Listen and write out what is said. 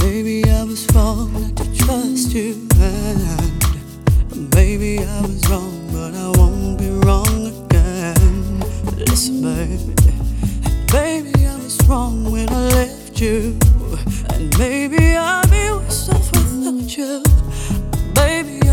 Maybe I was wrong not to trust you, and maybe I was wrong, but I won't be wrong again. Listen, baby, maybe I was wrong when I left you, and maybe I'll be worse off without you. Baby,